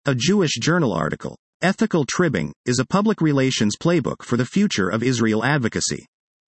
A Jewish Journal article. Ethical Tribbing is a public relations playbook for the future of Israel advocacy.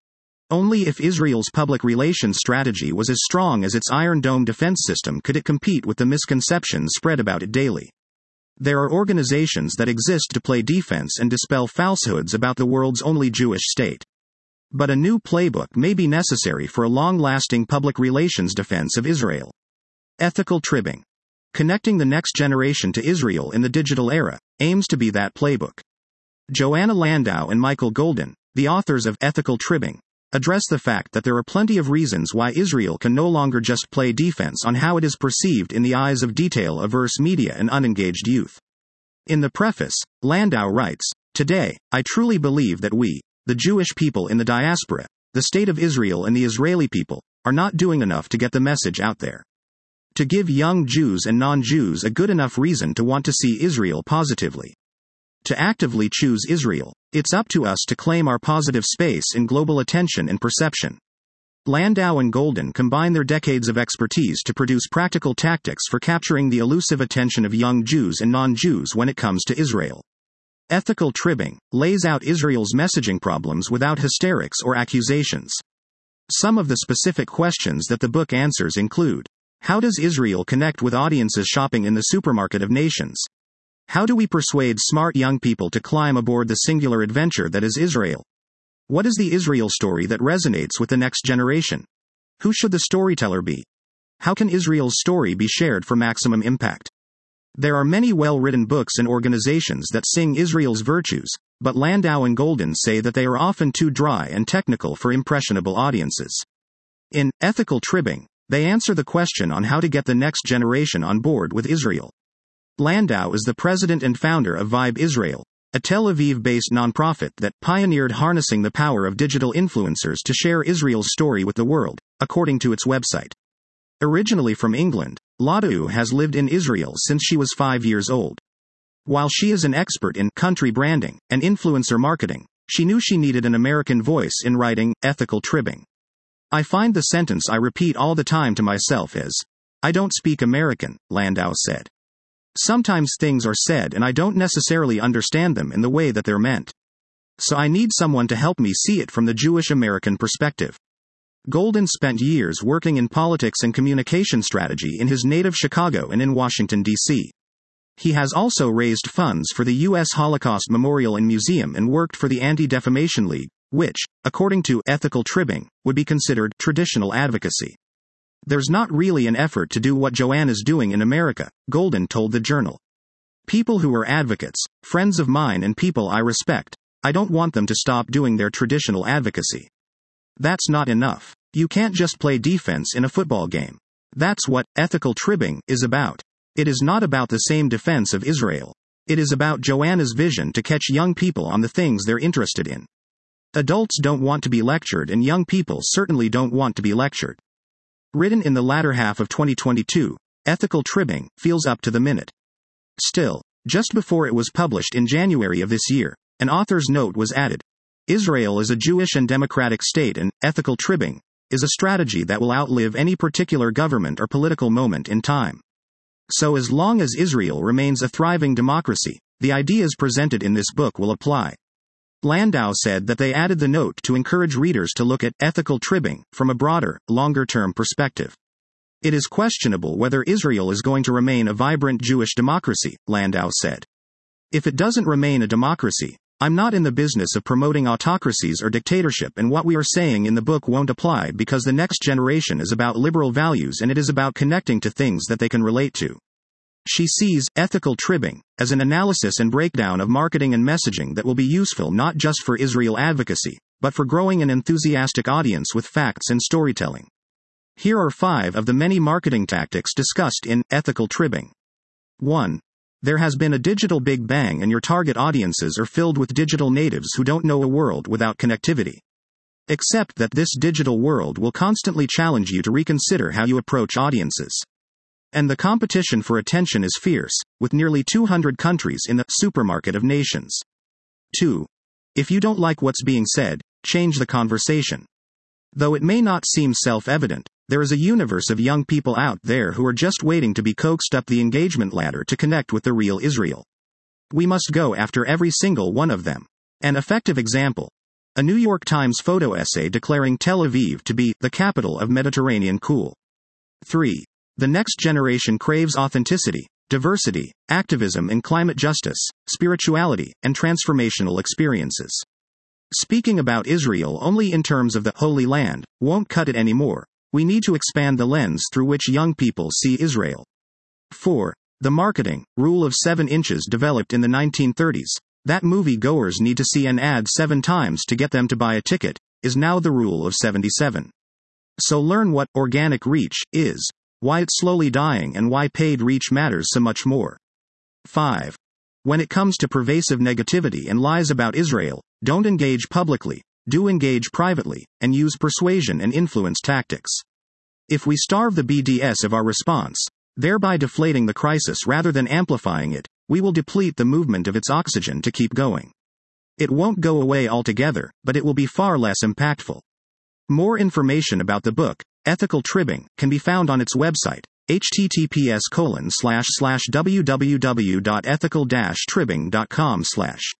Only if Israel's public relations strategy was as strong as its Iron Dome defense system could it compete with the misconceptions spread about it daily. There are organizations that exist to play defense and dispel falsehoods about the world's only Jewish state. But a new playbook may be necessary for a long-lasting public relations defense of Israel. Ethical Tribbing. Connecting the next generation to Israel in the digital era aims to be that playbook. Joanna Landau and Michael Golden, the authors of Ethical Tribbing, address the fact that there are plenty of reasons why Israel can no longer just play defense on how it is perceived in the eyes of detail-averse media and unengaged youth. In the preface, Landau writes, "Today, I truly believe that we, the Jewish people in the diaspora, the state of Israel and the Israeli people, are not doing enough to get the message out there. To give young Jews and non-Jews a good enough reason to want to see Israel positively. To actively choose Israel, it's up to us to claim our positive space in global attention and perception." Landau and Golden combine their decades of expertise to produce practical tactics for capturing the elusive attention of young Jews and non-Jews when it comes to Israel. Ethical Tribbing lays out Israel's messaging problems without hysterics or accusations. Some of the specific questions that the book answers include: how does Israel connect with audiences shopping in the supermarket of nations? How do we persuade smart young people to climb aboard the singular adventure that is Israel? What is the Israel story that resonates with the next generation? Who should the storyteller be? How can Israel's story be shared for maximum impact? There are many well-written books and organizations that sing Israel's virtues, but Landau and Golden say that they are often too dry and technical for impressionable audiences. In Ethical Tribbing, they answer the question on how to get the next generation on board with Israel. Landau is the president and founder of Vibe Israel, a Tel Aviv-based nonprofit that pioneered harnessing the power of digital influencers to share Israel's story with the world, according to its website. Originally from England, Landau has lived in Israel since she was 5 years old. While she is an expert in country branding and influencer marketing, she knew she needed an American voice in writing Ethical Tribbing. "I find the sentence I repeat all the time to myself is, 'I don't speak American,'" Landau said. "Sometimes things are said and I don't necessarily understand them in the way that they're meant. So I need someone to help me see it from the Jewish American perspective." Golden spent years working in politics and communication strategy in his native Chicago and in Washington, D.C. He has also raised funds for the U.S. Holocaust Memorial and Museum and worked for the Anti-Defamation League, which, according to Ethical Tribbing, would be considered traditional advocacy. "There's not really an effort to do what Joanna's doing in America," Golden told the Journal. "People who are advocates, friends of mine and people I respect, I don't want them to stop doing their traditional advocacy. That's not enough. You can't just play defense in a football game. That's what Ethical Tribbing is about. It is not about the same defense of Israel. It is about Joanna's vision to catch young people on the things they're interested in. Adults don't want to be lectured and young people certainly don't want to be lectured." Written in the latter half of 2022, Ethical Tribbing feels up to the minute. Still, just before it was published in January of this year, an author's note was added: "Israel is a Jewish and democratic state and Ethical Tribbing is a strategy that will outlive any particular government or political moment in time. So as long as Israel remains a thriving democracy, the ideas presented in this book will apply." Landau said that they added the note to encourage readers to look at Ethical Tribbing from a broader, longer-term perspective. "It is questionable whether Israel is going to remain a vibrant Jewish democracy," Landau said. "If it doesn't remain a democracy, I'm not in the business of promoting autocracies or dictatorship, and what we are saying in the book won't apply because the next generation is about liberal values and it is about connecting to things that they can relate to." She sees Ethical Tribbing as an analysis and breakdown of marketing and messaging that will be useful not just for Israel advocacy, but for growing an enthusiastic audience with facts and storytelling. Here are 5 of the many marketing tactics discussed in Ethical Tribbing. 1. There has been a digital big bang and your target audiences are filled with digital natives who don't know a world without connectivity. Accept that this digital world will constantly challenge you to reconsider how you approach audiences. And the competition for attention is fierce, with nearly 200 countries in the supermarket of nations. 2. If you don't like what's being said, change the conversation. Though it may not seem self-evident, There is a universe of young people out there who are just waiting to be coaxed up the engagement ladder to connect with the real Israel. We must go after every single one of them. An effective example. A New York Times photo essay declaring Tel Aviv to be the capital of Mediterranean cool. 3. The next generation craves authenticity, diversity, activism in climate justice, spirituality, and transformational experiences. Speaking about Israel only in terms of the Holy Land won't cut it anymore. We need to expand the lens through which young people see Israel. 4. The marketing rule of 7 inches developed in the 1930s. That movie goers need to see an ad 7 times to get them to buy a ticket, is now the rule of 77. So learn what organic reach is, why it's slowly dying, and why paid reach matters so much more. 5. When it comes to pervasive negativity and lies about Israel, don't engage publicly, do engage privately, and use persuasion and influence tactics. If we starve the BDS of our response, thereby deflating the crisis rather than amplifying it, we will deplete the movement of its oxygen to keep going. It won't go away altogether, but it will be far less impactful. More information about the book, Ethical Tribbing, can be found on its website, https://www.ethical-tribbing.com/.